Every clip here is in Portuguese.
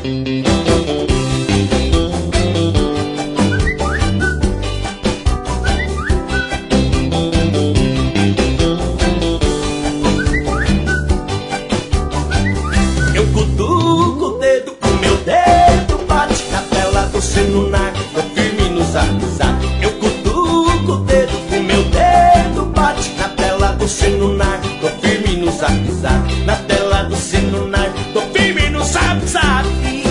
Eu cutuco o dedo, o meu dedo bate na tela do celular, tô firme no zap zap. Eu cutuco o dedo, o meu dedo bate na tela do celular, tô firme no zap zap. Na tela do celular, tô firme no zap zap.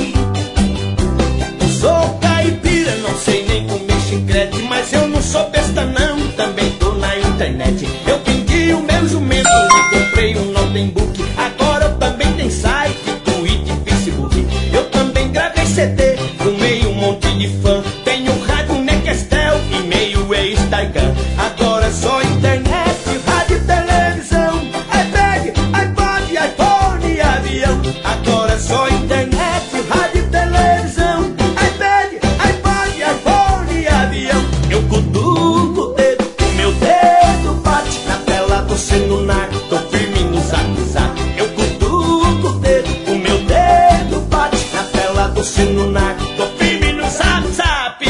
Sou caipira, não sei nem comer chiclete, mas eu não sou besta não, também tô na internet. Eu vendi o meu jumento e comprei um notebook, agora eu também tenho site, Twitter, Facebook. Eu também gravei CD, fumei um monte de fã, tenho rádio Nextel e meio Instagram. Agora só internet, rádio, televisão, iPad, iPod, iPhone e avião. Agora só internet, rádio, televisão, iPad, iPod, iPhone e avião. Eu cutuco o dedo, o meu dedo bate na tela do celular, tô firme no zap zap. Eu cutuco o dedo, o meu dedo bate na tela do celular, tô firme no zap zap.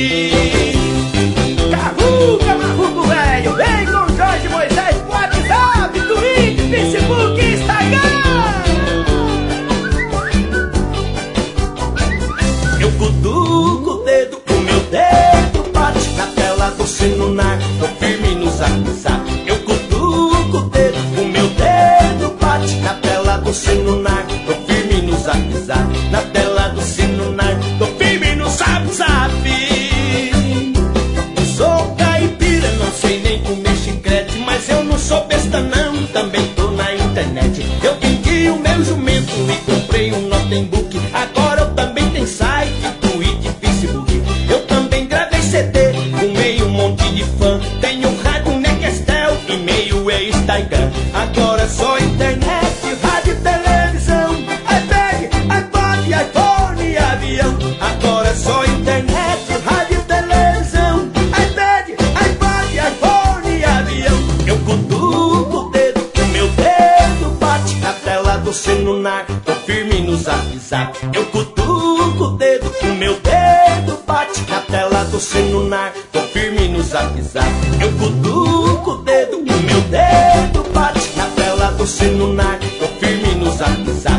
Cavuca, maluco velho, vem com Jorge Moisés, WhatsApp, Twitter, Facebook, Instagram. Eu cutuco o dedo, o meu dedo bate na tela do celular, tô firme no zap zap. Eu cutuco o dedo, o meu dedo bate na tela do celular, tô firme no zap zap. Na tela do celular, tô firme no zap zap. Sou caipira, não sei nem comer chiclete, mas eu não sou besta não, também tô na internet. Eu vendi o meu jumento e comprei um notebook, agora eu também tenho site, Twitter, Facebook. Eu também gravei CD, fumei um monte de fã, tenho rádio Nextel e meio Instagram. Agora só internet, rádio, televisão, iPad, iPod, iPhone e avião. Agora só internet, rádio, televisão, iPad, iPod, iPhone e avião. Eu cutuco o dedo, o meu dedo bate na tela do celular, tô firme no zap zap. Eu cutuco o dedo, o meu dedo bate na tela do celular, tô firme no zap zap. Eu cutuco o dedo, o meu dedo bate na tela do celular, tô firme no zap zap.